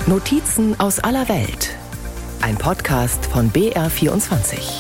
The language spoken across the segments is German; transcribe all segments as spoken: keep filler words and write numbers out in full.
Notizen aus aller Welt. Ein Podcast von B R vierundzwanzig.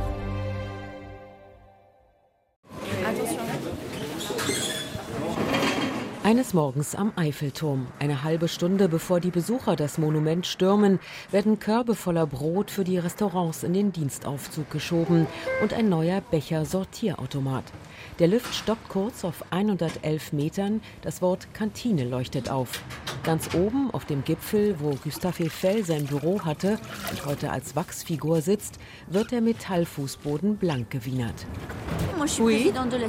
Eines Morgens am Eiffelturm. Eine halbe Stunde bevor die Besucher das Monument stürmen, werden Körbe voller Brot für die Restaurants in den Dienstaufzug geschoben und ein neuer Becher-Sortierautomat. Der Lift stoppt kurz auf hundertelf Metern. Das Wort Kantine leuchtet auf. Ganz oben auf dem Gipfel, wo Gustave Eiffel sein Büro hatte und heute als Wachsfigur sitzt, wird der Metallfußboden blank gewienert. Oui.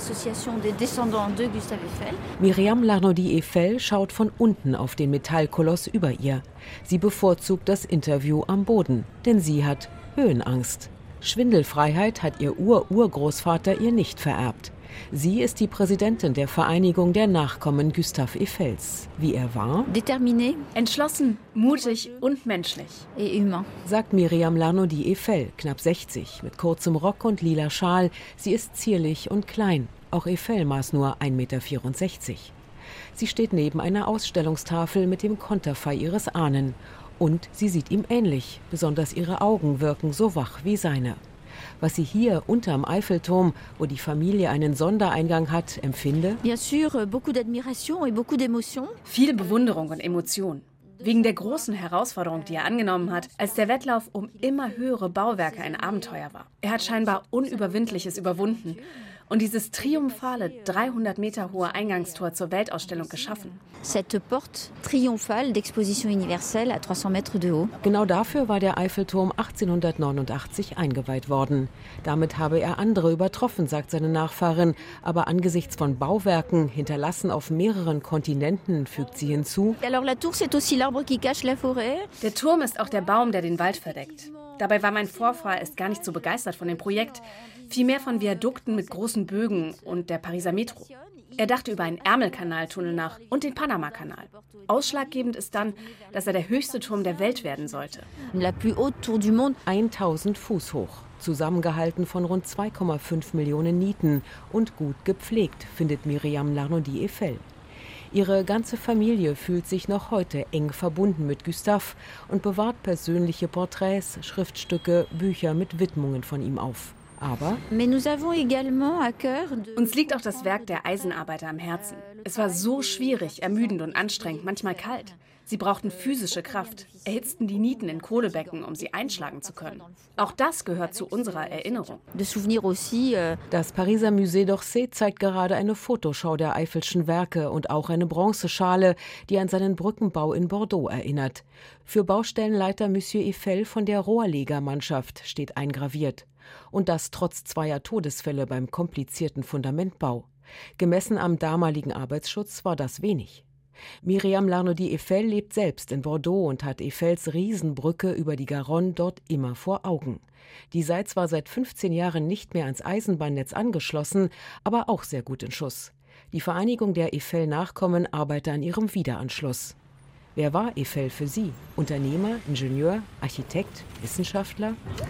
Myriam Larnaudy-Eiffel schaut von unten auf den Metallkoloss über ihr. Sie bevorzugt das Interview am Boden, denn sie hat Höhenangst. Schwindelfreiheit hat ihr Ur-Urgroßvater ihr nicht vererbt. Sie ist die Präsidentin der Vereinigung der Nachkommen Gustave Eiffels. Wie er war? Déterminé, entschlossen, mutig und menschlich. et humain. Sagt Myriam Larnaudy-Eiffel, knapp sechzig, mit kurzem Rock und lila Schal. Sie ist zierlich und klein. Auch Eiffel maß nur ein Meter vierundsechzig. Sie steht neben einer Ausstellungstafel mit dem Konterfei ihres Ahnen. Und sie sieht ihm ähnlich. Besonders ihre Augen wirken so wach wie seine. Was sie hier unterm Eiffelturm, wo die Familie einen Sondereingang hat, empfinde? Bien sûr, beaucoup d'admiration et beaucoup d'émotion. Viel Bewunderung und Emotion. Wegen der großen Herausforderung, die er angenommen hat, als der Wettlauf um immer höhere Bauwerke ein Abenteuer war. Er hat scheinbar Unüberwindliches überwunden und dieses triumphale, dreihundert Meter hohe Eingangstor zur Weltausstellung geschaffen. Cette porte triomphale d'exposition universelle à dreihundert mètres de haut. Genau dafür war der Eiffelturm achtzehnhundertneunundachtzig eingeweiht worden. Damit habe er andere übertroffen, sagt seine Nachfahrin. Aber angesichts von Bauwerken, hinterlassen auf mehreren Kontinenten, fügt sie hinzu. Alors la tour, c'est aussi l'arbre qui cache la forêt. Der Turm ist auch der Baum, der den Wald verdeckt. Dabei war mein Vorfahr erst gar nicht so begeistert von dem Projekt, vielmehr von Viadukten mit großen Bögen und der Pariser Metro. Er dachte über einen Ärmelkanaltunnel nach und den Panamakanal. Ausschlaggebend ist dann, dass er der höchste Turm der Welt werden sollte. La plus haute tour du monde. tausend Fuß hoch, zusammengehalten von rund zwei Komma fünf Millionen Nieten und gut gepflegt, findet Myriam Larnaudy-Eiffel. Ihre ganze Familie fühlt sich noch heute eng verbunden mit Gustave und bewahrt persönliche Porträts, Schriftstücke, Bücher mit Widmungen von ihm auf. Aber Mais nous avons également à cœur de... Uns liegt auch das Werk der Eisenarbeiter am Herzen. Es war so schwierig, ermüdend und anstrengend, manchmal kalt. Sie brauchten physische Kraft, erhitzten die Nieten in Kohlebecken, um sie einschlagen zu können. Auch das gehört zu unserer Erinnerung. de souvenir aussi. Euh... das Pariser Musée d'Orsay zeigt gerade eine Fotoschau der Eiffelschen Werke und auch eine Bronzeschale, die an seinen Brückenbau in Bordeaux erinnert. Für Baustellenleiter Monsieur Eiffel von der Rohrlegermannschaft steht eingraviert. Und das trotz zweier Todesfälle beim komplizierten Fundamentbau. Gemessen am damaligen Arbeitsschutz war das wenig. Myriam Larnaudy-Eiffel lebt selbst in Bordeaux und hat Eiffels Riesenbrücke über die Garonne dort immer vor Augen. Die sei zwar seit fünfzehn Jahren nicht mehr ans Eisenbahnnetz angeschlossen, aber auch sehr gut in Schuss. Die Vereinigung der Eiffel-Nachkommen arbeitet an ihrem Wiederanschluss. Wer war Eiffel für Sie? Unternehmer, Ingenieur, Architekt, Wissenschaftler?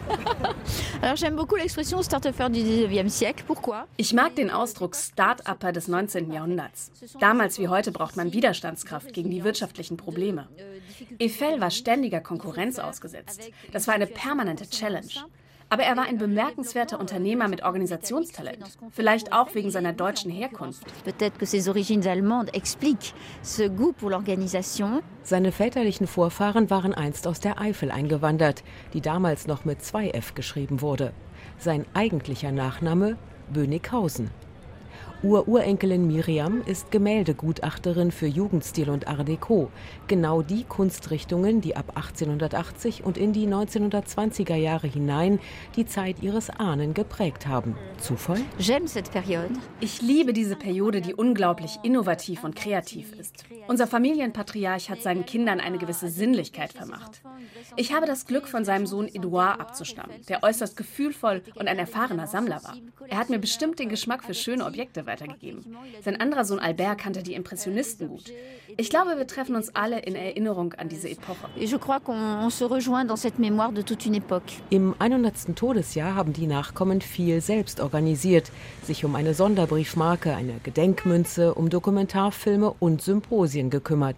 Alors j'aime beaucoup l'expression start-upper du dix-neuvième siècle. Pourquoi? Ich mag den Ausdruck Start-Upper des neunzehnten Jahrhunderts. Damals wie heute braucht man Widerstandskraft gegen die wirtschaftlichen Probleme. Eiffel war ständiger Konkurrenz ausgesetzt. Das war eine permanente Challenge. Aber er war ein bemerkenswerter Unternehmer mit Organisationstalent. Vielleicht auch wegen seiner deutschen Herkunft. Peut-être que ses origines allemandes expliquent ce goût pour l'organisation. Seine väterlichen Vorfahren waren einst aus der Eifel eingewandert, die damals noch mit zwei F geschrieben wurde. Sein eigentlicher Nachname Bönighausen. Ururenkelin Myriam ist Gemäldegutachterin für Jugendstil und Art Deco. Genau die Kunstrichtungen, die ab achtzehnhundertachtzig und in die neunzehnhundertzwanziger Jahre hinein die Zeit ihres Ahnen geprägt haben. Zufall? J'aime cette période. Ich liebe diese Periode, die unglaublich innovativ und kreativ ist. Unser Familienpatriarch hat seinen Kindern eine gewisse Sinnlichkeit vermacht. Ich habe das Glück, von seinem Sohn Edouard abzustammen, der äußerst gefühlvoll und ein erfahrener Sammler war. Er hat mir bestimmt den Geschmack für schöne Objekte weitergegeben. Sein anderer Sohn Albert kannte die Impressionisten gut. Ich glaube, wir treffen uns alle in Erinnerung an diese Epoche. Je crois qu'on se rejoint dans cette mémoire de toute une époque. Im hundertsten Todesjahr haben die Nachkommen viel selbst organisiert, sich um eine Sonderbriefmarke, eine Gedenkmünze, um Dokumentarfilme und Symposien gekümmert.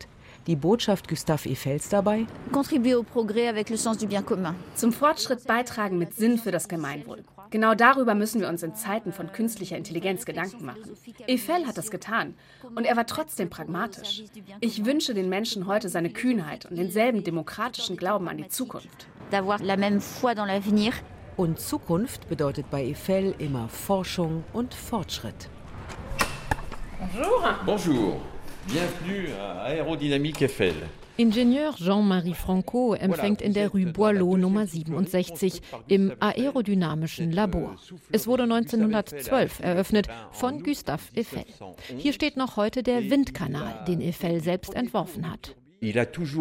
Die Botschaft Gustave Eiffels dabei? Contribuer au progrès avec le sens du bien commun. Zum Fortschritt beitragen mit Sinn für das Gemeinwohl. Genau darüber müssen wir uns in Zeiten von künstlicher Intelligenz Gedanken machen. Eiffel hat das getan und er war trotzdem pragmatisch. Ich wünsche den Menschen heute seine Kühnheit und denselben demokratischen Glauben an die Zukunft. D'avoir la même foi dans l'avenir. Und Zukunft bedeutet bei Eiffel immer Forschung und Fortschritt. Bonjour. Bonjour. Bienvenue à Aérodynamique Eiffel. Ingenieur Jean-Marie Franco empfängt in der Rue Boileau Nummer siebenundsechzig im aerodynamischen Labor. Es wurde neunzehnhundertzwölf eröffnet von Gustave Eiffel. Hier steht noch heute der Windkanal, den Eiffel selbst entworfen hat. Er hat den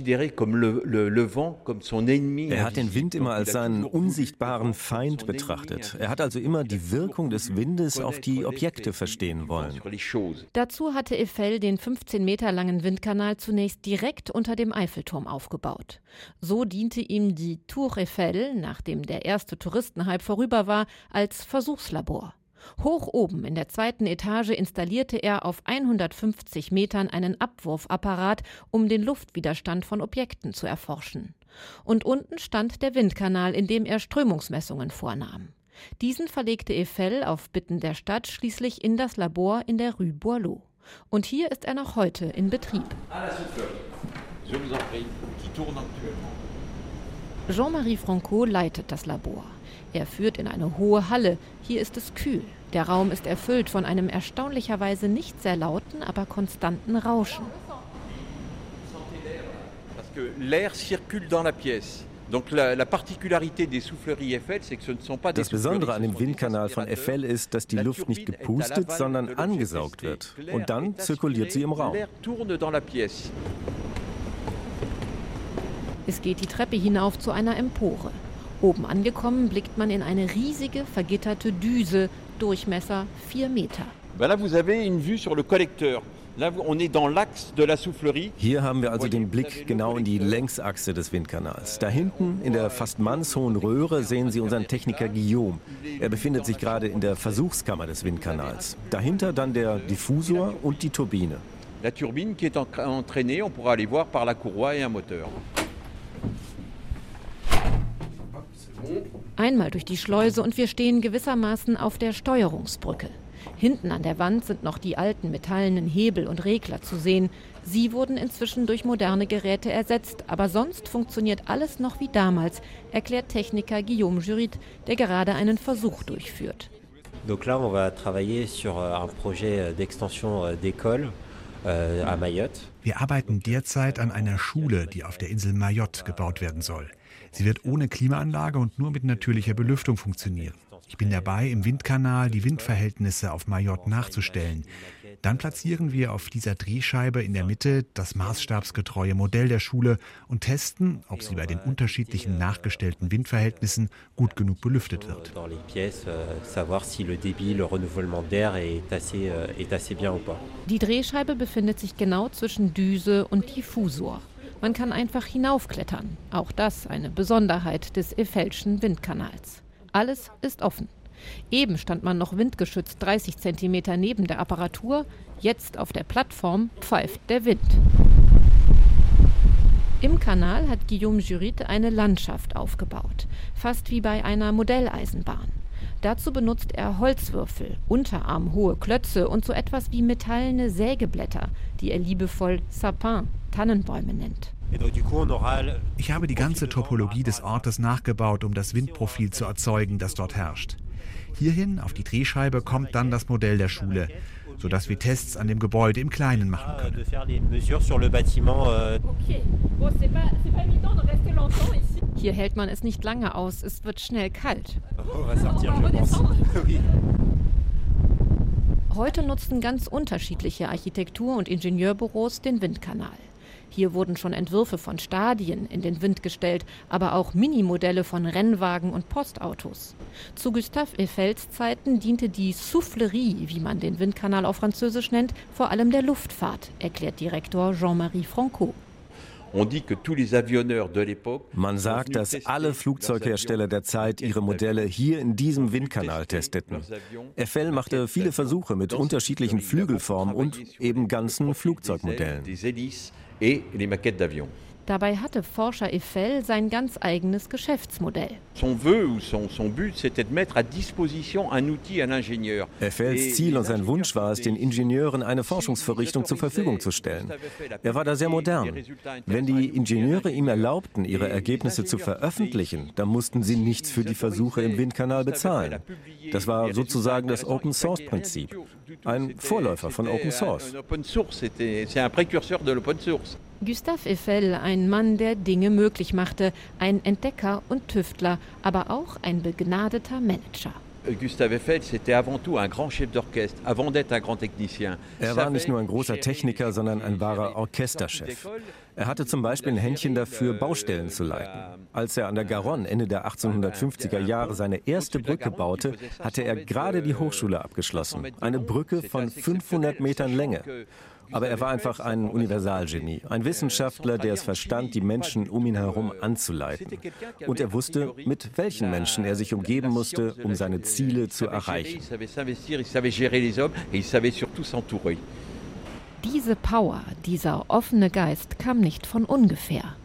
Wind immer als seinen unsichtbaren Feind betrachtet. Er hat also immer die Wirkung des Windes auf die Objekte verstehen wollen. Dazu hatte Eiffel den fünfzehn Meter langen Windkanal zunächst direkt unter dem Eiffelturm aufgebaut. So diente ihm die Tour Eiffel, nachdem der erste Touristenhype vorüber war, als Versuchslabor. Hoch oben in der zweiten Etage installierte er auf hundertfünfzig Metern einen Abwurfapparat, um den Luftwiderstand von Objekten zu erforschen. Und unten stand der Windkanal, in dem er Strömungsmessungen vornahm. Diesen verlegte Eiffel auf Bitten der Stadt schließlich in das Labor in der Rue Boileau. Und hier ist er noch heute in Betrieb. Jean-Marie Franco leitet das Labor. Er führt in eine hohe Halle. Hier ist es kühl. Der Raum ist erfüllt von einem erstaunlicherweise nicht sehr lauten, aber konstanten Rauschen. Das Besondere an dem Windkanal von Eiffel ist, dass die Luft nicht gepustet, sondern angesaugt wird. Und dann zirkuliert sie im Raum. Es geht die Treppe hinauf zu einer Empore. Oben angekommen blickt man in eine riesige, vergitterte Düse, Durchmesser vier Meter. Hier haben wir also den Blick genau in die Längsachse des Windkanals. Da hinten in der fast mannshohen Röhre sehen Sie unseren Techniker Guillaume. Er befindet sich gerade in der Versuchskammer des Windkanals. Dahinter dann der Diffusor und die Turbine. La turbine qui est entraînée, on pourra aller voir par la courroie et un moteur. Einmal durch die Schleuse und wir stehen gewissermaßen auf der Steuerungsbrücke. Hinten an der Wand sind noch die alten metallenen Hebel und Regler zu sehen. Sie wurden inzwischen durch moderne Geräte ersetzt, aber sonst funktioniert alles noch wie damals, erklärt Techniker Guillaume Jurit, der gerade einen Versuch durchführt. Donc là, on va travailler sur un projet d'extension d'école à Mayotte. Wir arbeiten derzeit an einer Schule, die auf der Insel Mayotte gebaut werden soll. Sie wird ohne Klimaanlage und nur mit natürlicher Belüftung funktionieren. Ich bin dabei, im Windkanal die Windverhältnisse auf Mayotte nachzustellen. Dann platzieren wir auf dieser Drehscheibe in der Mitte das maßstabsgetreue Modell der Schule und testen, ob sie bei den unterschiedlichen nachgestellten Windverhältnissen gut genug belüftet wird. Die Drehscheibe befindet sich genau zwischen Düse und Diffusor. Man kann einfach hinaufklettern. Auch das eine Besonderheit des Eiffelschen Windkanals. Alles ist offen. Eben stand man noch windgeschützt dreißig Zentimeter neben der Apparatur. Jetzt auf der Plattform pfeift der Wind. Im Kanal hat Guillaume Jurit eine Landschaft aufgebaut. Fast wie bei einer Modelleisenbahn. Dazu benutzt er Holzwürfel, unterarmhohe Klötze und so etwas wie metallene Sägeblätter, die er liebevoll Sapin, Tannenbäume nennt. Ich habe die ganze Topologie des Ortes nachgebaut, um das Windprofil zu erzeugen, das dort herrscht. Hierhin, auf die Drehscheibe, kommt dann das Modell der Schule, sodass wir Tests an dem Gebäude im Kleinen machen können. Hier hält man es nicht lange aus, es wird schnell kalt. Heute nutzen ganz unterschiedliche Architektur- und Ingenieurbüros den Windkanal. Hier wurden schon Entwürfe von Stadien in den Wind gestellt, aber auch Minimodelle von Rennwagen und Postautos. Zu Gustave Eiffels Zeiten diente die Soufflerie, wie man den Windkanal auf Französisch nennt, vor allem der Luftfahrt, erklärt Direktor Jean-Marie Franco. Man sagt, dass alle Flugzeughersteller der Zeit ihre Modelle hier in diesem Windkanal testeten. Eiffel machte viele Versuche mit unterschiedlichen Flügelformen und eben ganzen Flugzeugmodellen. et les maquettes d'avions. Dabei hatte Forscher Eiffel sein ganz eigenes Geschäftsmodell. Son vœu ou son, son but, c'était de mettre à disposition un outil à l'ingénieur. Eiffels Ziel und sein Wunsch war es, den Ingenieuren eine Forschungsvorrichtung zur Verfügung zu stellen. Er war da sehr modern. Wenn die Ingenieure ihm erlaubten, ihre Ergebnisse zu veröffentlichen, dann mussten sie nichts für die Versuche im Windkanal bezahlen. Das war sozusagen das Open-Source-Prinzip. Ein Vorläufer von Open Source. Gustave Eiffel, ein Mann, der Dinge möglich machte, ein Entdecker und Tüftler, aber auch ein begnadeter Manager. Gustave Eiffel, c'était avant tout un grand chef d'orchestre, avant d'être un grand technicien. Er war nicht nur ein großer Techniker, sondern ein wahrer Orchesterchef. Er hatte zum Beispiel ein Händchen dafür, Baustellen zu leiten. Als er an der Garonne Ende der achtzehnhundertfünfziger Jahre seine erste Brücke baute, hatte er gerade die Hochschule abgeschlossen. Eine Brücke von fünfhundert Metern Länge. Aber er war einfach ein Universalgenie, ein Wissenschaftler, der es verstand, die Menschen um ihn herum anzuleiten. Und er wusste, mit welchen Menschen er sich umgeben musste, um seine Ziele zu erreichen. Diese Power, dieser offene Geist kam nicht von ungefähr.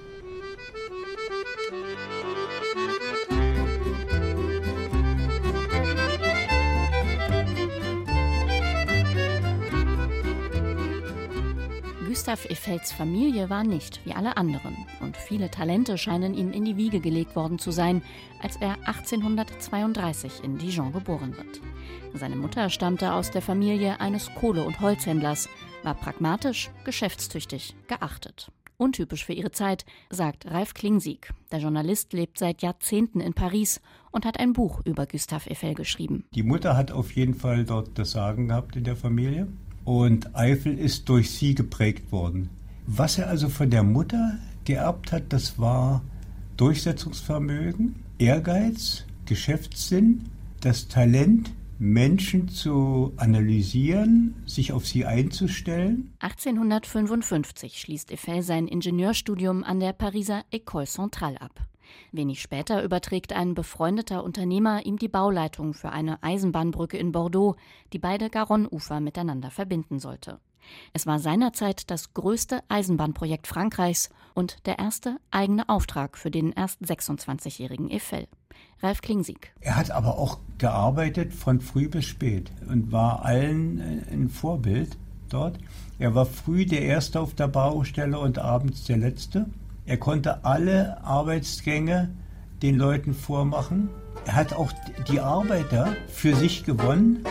Gustave Eiffels Familie war nicht wie alle anderen und viele Talente scheinen ihm in die Wiege gelegt worden zu sein, als er achtzehnhundertzweiunddreißig in Dijon geboren wird. Seine Mutter stammte aus der Familie eines Kohle- und Holzhändlers, war pragmatisch, geschäftstüchtig, geachtet. Untypisch für ihre Zeit, sagt Ralf Klingsieg. Der Journalist lebt seit Jahrzehnten in Paris und hat ein Buch über Gustave Eiffel geschrieben. Die Mutter hat auf jeden Fall dort das Sagen gehabt in der Familie. Und Eiffel ist durch sie geprägt worden. Was er also von der Mutter geerbt hat, das war Durchsetzungsvermögen, Ehrgeiz, Geschäftssinn, das Talent, Menschen zu analysieren, sich auf sie einzustellen. achtzehnhundertfünfundfünfzig schließt Eiffel sein Ingenieurstudium an der Pariser École Centrale ab. Wenig später überträgt ein befreundeter Unternehmer ihm die Bauleitung für eine Eisenbahnbrücke in Bordeaux, die beide Garonne-Ufer miteinander verbinden sollte. Es war seinerzeit das größte Eisenbahnprojekt Frankreichs und der erste eigene Auftrag für den erst sechsundzwanzigjährigen Eiffel. Ralf Klingsieg. Er hat aber auch gearbeitet von früh bis spät und war allen ein Vorbild dort. Er war früh der Erste auf der Baustelle und abends der Letzte. Er konnte alle Arbeitsgänge den Leuten vormachen. Er hat auch die Arbeiter für sich gewonnen.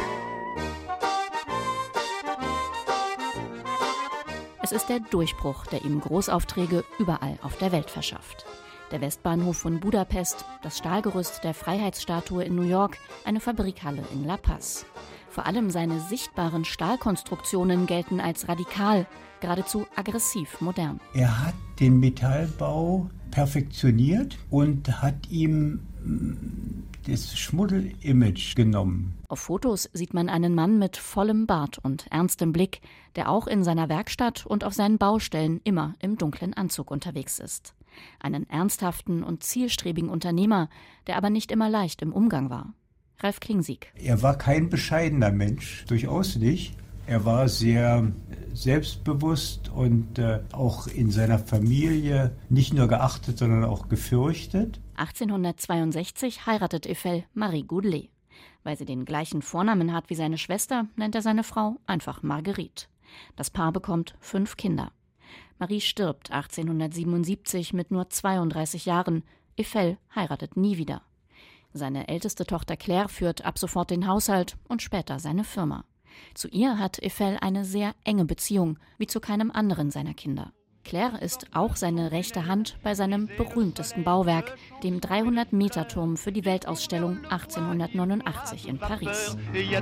Es ist der Durchbruch, der ihm Großaufträge überall auf der Welt verschafft. Der Westbahnhof von Budapest, das Stahlgerüst der Freiheitsstatue in New York, eine Fabrikhalle in La Paz. Vor allem seine sichtbaren Stahlkonstruktionen gelten als radikal, geradezu aggressiv modern. Er hat den Metallbau perfektioniert und hat ihm das Schmuddel-Image genommen. Auf Fotos sieht man einen Mann mit vollem Bart und ernstem Blick, der auch in seiner Werkstatt und auf seinen Baustellen immer im dunklen Anzug unterwegs ist. Einen ernsthaften und zielstrebigen Unternehmer, der aber nicht immer leicht im Umgang war. Ralf Klingsieg. Er war kein bescheidener Mensch, durchaus nicht. Er war sehr selbstbewusst und äh, auch in seiner Familie nicht nur geachtet, sondern auch gefürchtet. achtzehnhundertzweiundsechzig heiratet Eiffel Marie Goudelet. Weil sie den gleichen Vornamen hat wie seine Schwester, nennt er seine Frau einfach Marguerite. Das Paar bekommt fünf Kinder. Marie stirbt achtzehnhundertsiebenundsiebzig mit nur zweiunddreißig Jahren. Eiffel heiratet nie wieder. Seine älteste Tochter Claire führt ab sofort den Haushalt und später seine Firma. Zu ihr hat Eiffel eine sehr enge Beziehung, wie zu keinem anderen seiner Kinder. Claire ist auch seine rechte Hand bei seinem berühmtesten Bauwerk, dem dreihundert-Meter-Turm für die Weltausstellung achtzehnhundertneunundachtzig in Paris.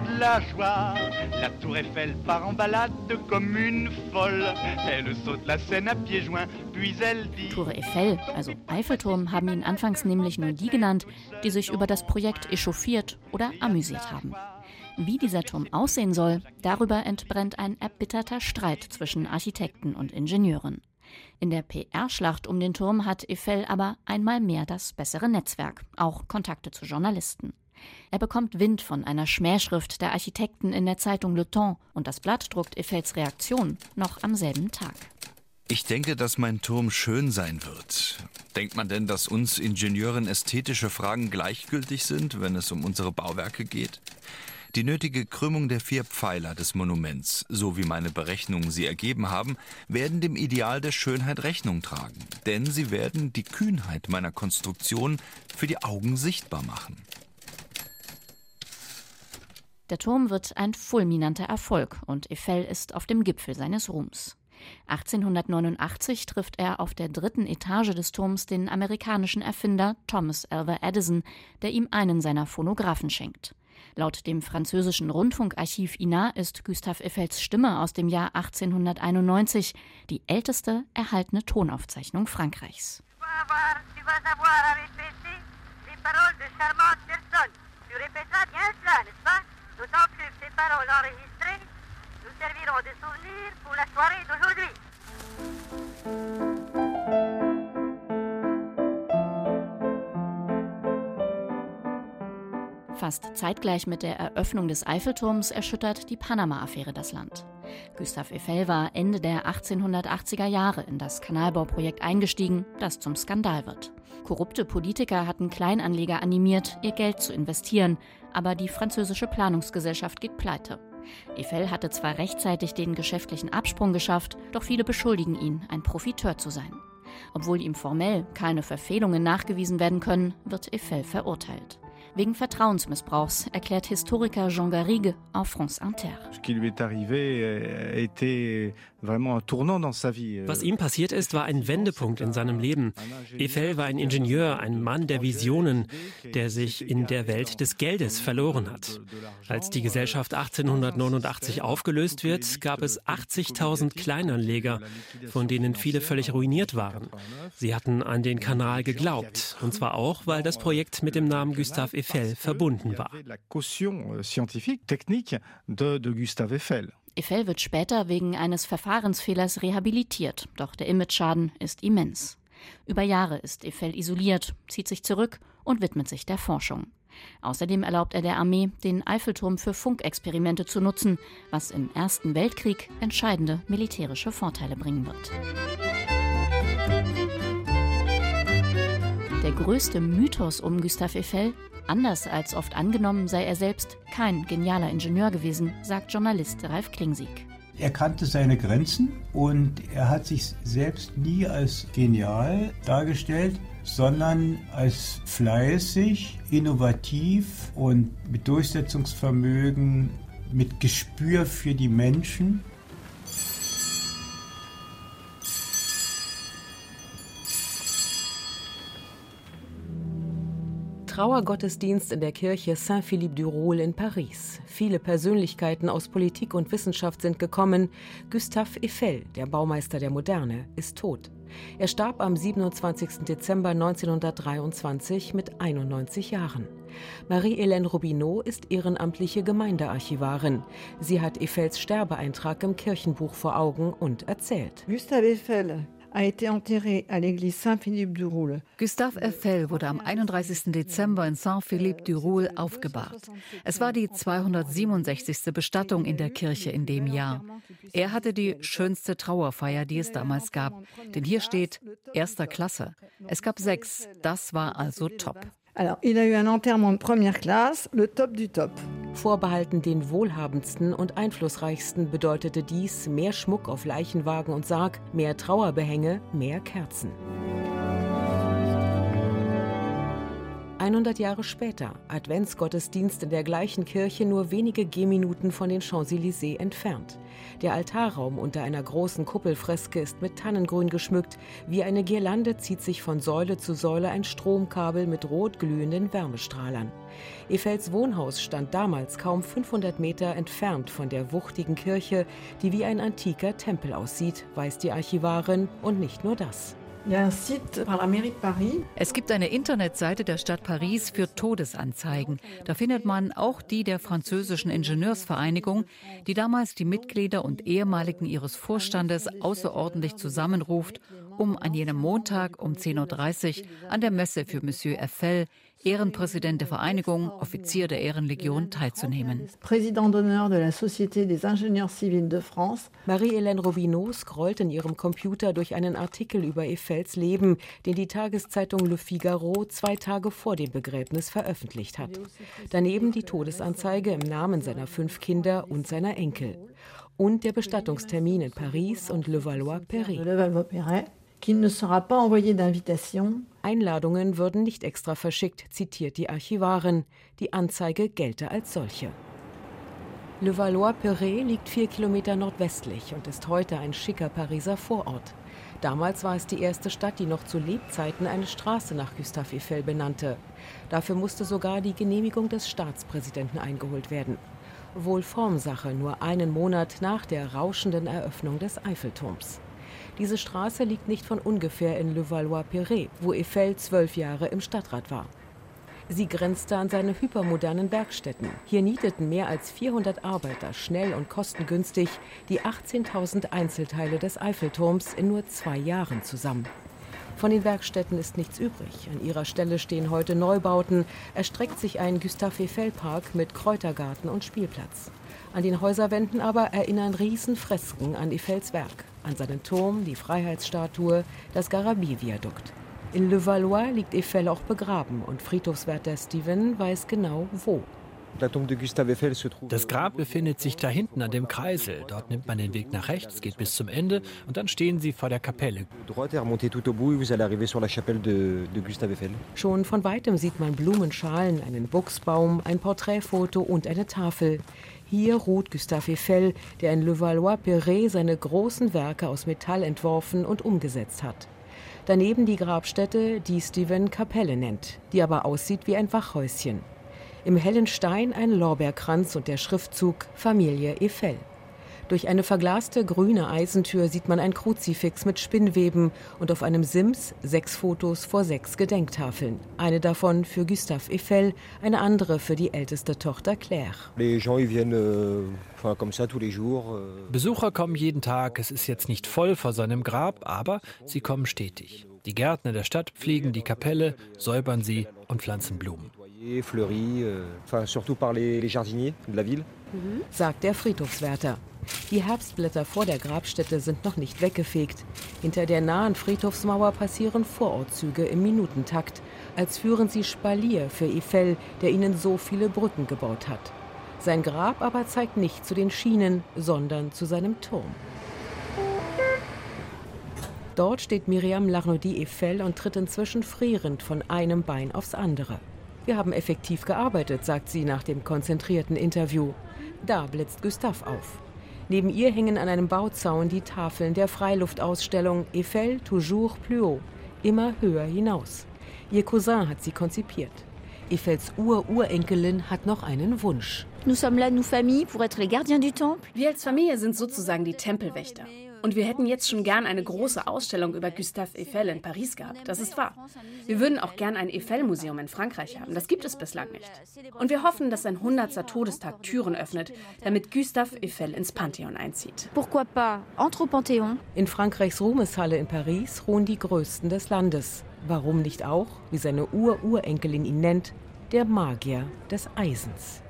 Tour Eiffel, also Eiffelturm, haben ihn anfangs nämlich nur die genannt, die sich über das Projekt echauffiert oder amüsiert haben. Wie dieser Turm aussehen soll, darüber entbrennt ein erbitterter Streit zwischen Architekten und Ingenieuren. In der P R-Schlacht um den Turm hat Eiffel aber einmal mehr das bessere Netzwerk, auch Kontakte zu Journalisten. Er bekommt Wind von einer Schmähschrift der Architekten in der Zeitung Le Temps und das Blatt druckt Eiffels Reaktion noch am selben Tag. Ich denke, dass mein Turm schön sein wird. Denkt man denn, dass uns Ingenieuren ästhetische Fragen gleichgültig sind, wenn es um unsere Bauwerke geht? Die nötige Krümmung der vier Pfeiler des Monuments, so wie meine Berechnungen sie ergeben haben, werden dem Ideal der Schönheit Rechnung tragen. Denn sie werden die Kühnheit meiner Konstruktion für die Augen sichtbar machen. Der Turm wird ein fulminanter Erfolg und Eiffel ist auf dem Gipfel seines Ruhms. achtzehnhundertneunundachtzig trifft er auf der dritten Etage des Turms den amerikanischen Erfinder Thomas Alva Edison, der ihm einen seiner Phonographen schenkt. Laut dem französischen Rundfunkarchiv I N A ist Gustave Eiffels Stimme aus dem Jahr achtzehnhunderteinundneunzig die älteste erhaltene Tonaufzeichnung Frankreichs. Fast zeitgleich mit der Eröffnung des Eiffelturms erschüttert die Panama-Affäre das Land. Gustave Eiffel war Ende der achtzehnhundertachtziger Jahre in das Kanalbauprojekt eingestiegen, das zum Skandal wird. Korrupte Politiker hatten Kleinanleger animiert, ihr Geld zu investieren, aber die französische Planungsgesellschaft geht pleite. Eiffel hatte zwar rechtzeitig den geschäftlichen Absprung geschafft, doch viele beschuldigen ihn, ein Profiteur zu sein. Obwohl ihm formell keine Verfehlungen nachgewiesen werden können, wird Eiffel verurteilt. Wegen Vertrauensmissbrauchs, erklärt Historiker Jean Garrigue auf France Inter. Was ihm passiert ist, war ein Wendepunkt in seinem Leben. Eiffel war ein Ingenieur, ein Mann der Visionen, der sich in der Welt des Geldes verloren hat. Als die Gesellschaft achtzehnhundertneunundachtzig aufgelöst wird, gab es achtzigtausend Kleinanleger, von denen viele völlig ruiniert waren. Sie hatten an den Kanal geglaubt, und zwar auch, weil das Projekt mit dem Namen Gustave Eiffel verbunden war. Eiffel wird später wegen eines Verfahrensfehlers rehabilitiert, doch der Imageschaden ist immens. Über Jahre ist Eiffel isoliert, zieht sich zurück und widmet sich der Forschung. Außerdem erlaubt er der Armee, den Eiffelturm für Funkexperimente zu nutzen, was im Ersten Weltkrieg entscheidende militärische Vorteile bringen wird. Der größte Mythos um Gustave Eiffel: anders als oft angenommen, sei er selbst kein genialer Ingenieur gewesen, sagt Journalist Ralf Klingsieg. Er kannte seine Grenzen und er hat sich selbst nie als genial dargestellt, sondern als fleißig, innovativ und mit Durchsetzungsvermögen, mit Gespür für die Menschen. Trauergottesdienst in der Kirche Saint-Philippe-du-Roule in Paris. Viele Persönlichkeiten aus Politik und Wissenschaft sind gekommen. Gustave Eiffel, der Baumeister der Moderne, ist tot. Er starb am siebenundzwanzigsten Dezember neunzehnhundertdreiundzwanzig mit einundneunzig Jahren. Marie-Hélène Robineau ist ehrenamtliche Gemeindearchivarin. Sie hat Eiffels Sterbeeintrag im Kirchenbuch vor Augen und erzählt. Gustave Eiffel Gustave Eiffel wurde am einunddreißigsten Dezember in Saint-Philippe-du-Roule aufgebahrt. Es war die zweihundertsiebenundsechzigste Bestattung in der Kirche in dem Jahr. Er hatte die schönste Trauerfeier, die es damals gab. Denn hier steht erster Klasse. Es gab sechs. Das war also top. Alors, il a eu un enterrement de première classe, le top du top. Vorbehalten den wohlhabendsten und einflussreichsten bedeutete dies mehr Schmuck auf Leichenwagen und Sarg, mehr Trauerbehänge, mehr Kerzen. hundert Jahre später, Adventsgottesdienst in der gleichen Kirche, nur wenige Gehminuten von den Champs-Élysées entfernt. Der Altarraum unter einer großen Kuppelfreske ist mit Tannengrün geschmückt. Wie eine Girlande zieht sich von Säule zu Säule ein Stromkabel mit rot glühenden Wärmestrahlern. Eiffels Wohnhaus stand damals kaum fünfhundert Meter entfernt von der wuchtigen Kirche, die wie ein antiker Tempel aussieht, weiß die Archivarin, und nicht nur das. Es gibt eine Internetseite der Stadt Paris für Todesanzeigen. Da findet man auch die der französischen Ingenieursvereinigung, die damals die Mitglieder und Ehemaligen ihres Vorstandes außerordentlich zusammenruft, um an jenem Montag um zehn Uhr dreißig an der Messe für Monsieur Eiffel, Ehrenpräsident der Vereinigung, Offizier der Ehrenlegion, teilzunehmen. Président d'honneur de la Société des Ingénieurs Civils de France. Marie-Hélène Robineau scrollt in ihrem Computer durch einen Artikel über Eiffels Leben, den die Tageszeitung Le Figaro zwei Tage vor dem Begräbnis veröffentlicht hat. Daneben die Todesanzeige im Namen seiner fünf Kinder und seiner Enkel. Und der Bestattungstermin in Paris und Levallois-Perret. Einladungen würden nicht extra verschickt, zitiert die Archivarin. Die Anzeige gelte als solche. Levallois-Perret liegt vier Kilometer nordwestlich und ist heute ein schicker Pariser Vorort. Damals war es die erste Stadt, die noch zu Lebzeiten eine Straße nach Gustave Eiffel benannte. Dafür musste sogar die Genehmigung des Staatspräsidenten eingeholt werden. Wohl Formsache, nur einen Monat nach der rauschenden Eröffnung des Eiffelturms. Diese Straße liegt nicht von ungefähr in Levallois-Perret, wo Eiffel zwölf Jahre im Stadtrat war. Sie grenzte an seine hypermodernen Werkstätten. Hier nieteten mehr als vierhundert Arbeiter schnell und kostengünstig die achtzehntausend Einzelteile des Eiffelturms in nur zwei Jahren zusammen. Von den Werkstätten ist nichts übrig. An ihrer Stelle stehen heute Neubauten. Erstreckt sich ein Gustave-Eiffel-Park mit Kräutergarten und Spielplatz. An den Häuserwänden aber erinnern Riesenfresken an Eiffels Werk. An seinen Turm, die Freiheitsstatue, das Garabie-Viadukt. In Levallois liegt Eiffel auch begraben und Friedhofswärter Steven weiß genau, wo. Das Grab befindet sich da hinten an dem Kreisel. Dort nimmt man den Weg nach rechts, geht bis zum Ende und dann stehen Sie vor der Kapelle. Schon von weitem sieht man Blumenschalen, einen Buchsbaum, ein Porträtfoto und eine Tafel. Hier ruht Gustave Eiffel, der in Levallois-Perret seine großen Werke aus Metall entworfen und umgesetzt hat. Daneben die Grabstätte, die Steven Kapelle nennt, die aber aussieht wie ein Wachhäuschen. Im hellen Stein ein Lorbeerkranz und der Schriftzug Familie Eiffel. Durch eine verglaste grüne Eisentür sieht man ein Kruzifix mit Spinnweben und auf einem Sims sechs Fotos vor sechs Gedenktafeln. Eine davon für Gustave Eiffel, eine andere für die älteste Tochter Claire. Besucher kommen jeden Tag. Es ist jetzt nicht voll vor seinem Grab, aber sie kommen stetig. Die Gärtner der Stadt pflegen die Kapelle, säubern sie und pflanzen Blumen. Sagt der Friedhofswärter. Die Herbstblätter vor der Grabstätte sind noch nicht weggefegt. Hinter der nahen Friedhofsmauer passieren Vorortzüge im Minutentakt, als führen sie Spalier für Eiffel, der ihnen so viele Brücken gebaut hat. Sein Grab aber zeigt nicht zu den Schienen, sondern zu seinem Turm. Dort steht Myriam Larnaudy-Eiffel und tritt inzwischen frierend von einem Bein aufs andere. Wir haben effektiv gearbeitet, sagt sie nach dem konzentrierten Interview. Da blitzt Gustave auf. Neben ihr hängen an einem Bauzaun die Tafeln der Freiluftausstellung Eiffel toujours plus haut, immer höher hinaus. Ihr Cousin hat sie konzipiert. Eiffels Ur-Urenkelin hat noch einen Wunsch. Wir als Familie sind sozusagen die Tempelwächter. Und wir hätten jetzt schon gern eine große Ausstellung über Gustave Eiffel in Paris gehabt. Das ist wahr. Wir würden auch gern ein Eiffel-Museum in Frankreich haben. Das gibt es bislang nicht. Und wir hoffen, dass sein hundertster Todestag Türen öffnet, damit Gustave Eiffel ins Pantheon einzieht. Pourquoi pas? Entre au Panthéon. In Frankreichs Ruhmeshalle in Paris ruhen die Größten des Landes. Warum nicht auch, wie seine Ur-Urenkelin ihn nennt, der Magier des Eisens.